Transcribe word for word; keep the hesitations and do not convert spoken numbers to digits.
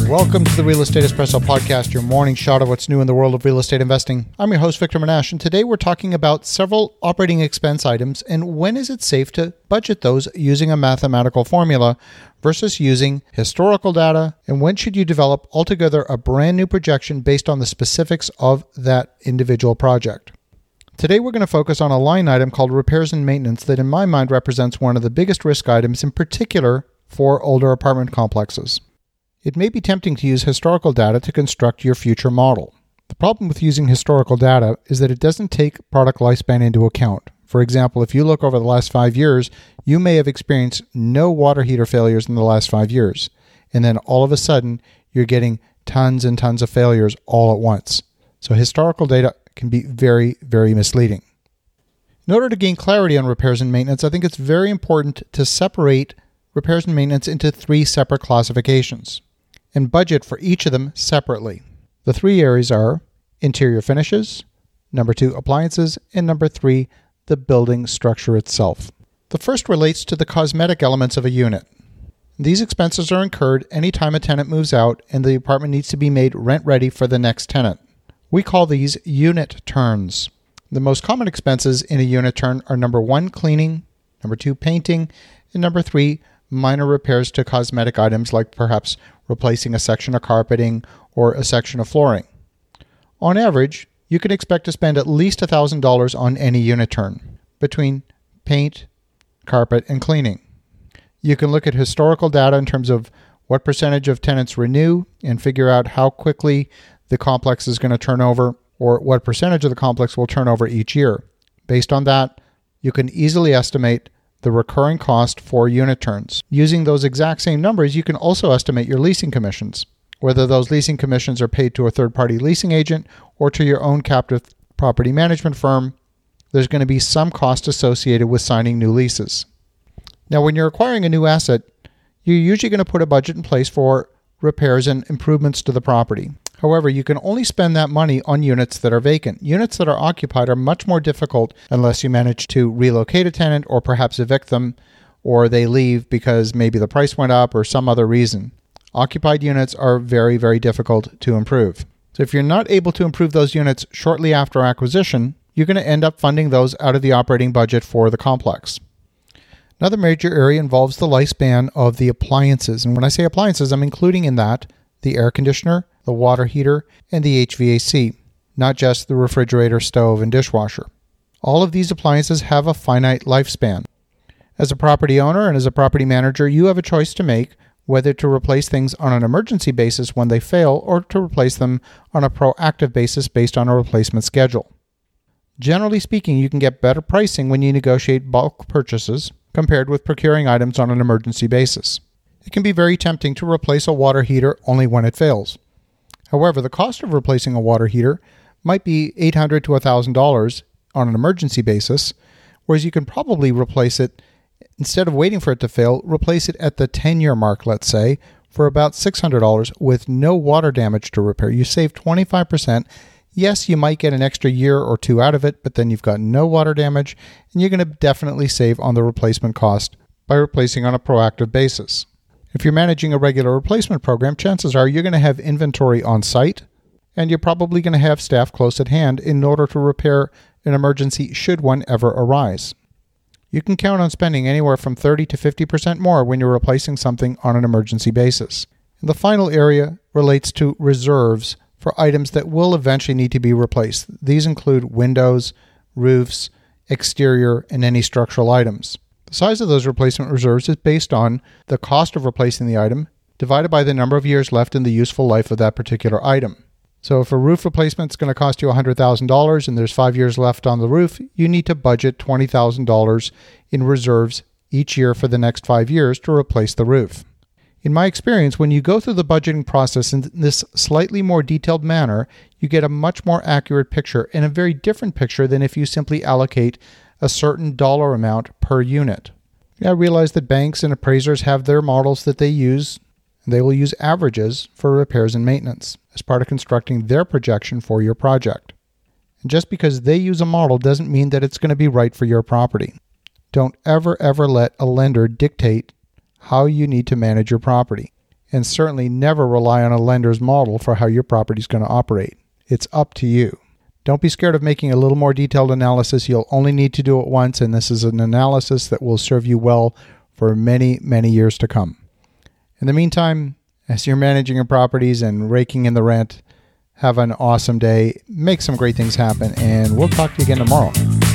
Welcome to the Real Estate Espresso Podcast, your morning shot of what's new in the world of real estate investing. I'm your host, Victor Menashe, and today we're talking about several operating expense items and when is it safe to budget those using a mathematical formula versus using historical data, and when should you develop altogether a brand new projection based on the specifics of that individual project. Today we're going to focus on a line item called repairs and maintenance that in my mind represents one of the biggest risk items, in particular for older apartment complexes. It may be tempting to use historical data to construct your future model. The problem with using historical data is that it doesn't take product lifespan into account. For example, if you look over the last five years, you may have experienced no water heater failures in the last five years. And then all of a sudden, you're getting tons and tons of failures all at once. So historical data can be very, very misleading. In order to gain clarity on repairs and maintenance, I think it's very important to separate repairs and maintenance into three separate classifications and budget for each of them separately. The three areas are interior finishes, number two, appliances, and number three, the building structure itself. The first relates to the cosmetic elements of a unit. These expenses are incurred anytime a tenant moves out and the apartment needs to be made rent ready for the next tenant. We call these unit turns. The most common expenses in a unit turn are number one, cleaning, number two, painting, and number three, minor repairs to cosmetic items like perhaps replacing a section of carpeting or a section of flooring. On average, you can expect to spend at least one thousand dollars on any unit turn between paint, carpet, and cleaning. You can look at historical data in terms of what percentage of tenants renew and figure out how quickly the complex is going to turn over or what percentage of the complex will turn over each year. Based on that, you can easily estimate the recurring cost for unit turns. Using those exact same numbers, you can also estimate your leasing commissions, whether those leasing commissions are paid to a third-party leasing agent or to your own captive property management firm. There's going to be some cost associated with signing new leases. Now, when you're acquiring a new asset, you're usually going to put a budget in place for repairs and improvements to the property. However, you can only spend that money on units that are vacant. Units that are occupied are much more difficult unless you manage to relocate a tenant or perhaps evict them, or they leave because maybe the price went up or some other reason. Occupied units are very, very difficult to improve. So if you're not able to improve those units shortly after acquisition, you're going to end up funding those out of the operating budget for the complex. Another major area involves the lifespan of the appliances. And when I say appliances, I'm including in that the air conditioner, the water heater, and the H V A C, not just the refrigerator, stove, and dishwasher. All of these appliances have a finite lifespan. As a property owner and as a property manager, you have a choice to make whether to replace things on an emergency basis when they fail or to replace them on a proactive basis based on a replacement schedule. Generally speaking, you can get better pricing when you negotiate bulk purchases compared with procuring items on an emergency basis. It can be very tempting to replace a water heater only when it fails. However, the cost of replacing a water heater might be eight hundred dollars to one thousand dollars on an emergency basis, whereas you can probably replace it, instead of waiting for it to fail, replace it at the ten-year mark, let's say, for about six hundred dollars with no water damage to repair. You save twenty-five percent. Yes, you might get an extra year or two out of it, but then you've got no water damage, and you're going to definitely save on the replacement cost by replacing on a proactive basis. If you're managing a regular replacement program, chances are you're going to have inventory on site, and you're probably going to have staff close at hand in order to repair an emergency should one ever arise. You can count on spending anywhere from thirty to fifty percent more when you're replacing something on an emergency basis. And the final area relates to reserves for items that will eventually need to be replaced. These include windows, roofs, exterior, and any structural items. The size of those replacement reserves is based on the cost of replacing the item divided by the number of years left in the useful life of that particular item. So if a roof replacement is going to cost you one hundred thousand dollars and there's five years left on the roof, you need to budget twenty thousand dollars in reserves each year for the next five years to replace the roof. In my experience, when you go through the budgeting process in this slightly more detailed manner, you get a much more accurate picture and a very different picture than if you simply allocate a certain dollar amount per unit. I realize that banks and appraisers have their models that they use, and they will use averages for repairs and maintenance as part of constructing their projection for your project. And just because they use a model doesn't mean that it's going to be right for your property. Don't ever, ever let a lender dictate how you need to manage your property. and certainly never rely on a lender's model for how your property is going to operate. It's up to you. Don't be scared of making a little more detailed analysis. You'll only need to do it once, and this is an analysis that will serve you well for many, many years to come. In the meantime, as you're managing your properties and raking in the rent, have an awesome day, make some great things happen, and we'll talk to you again tomorrow.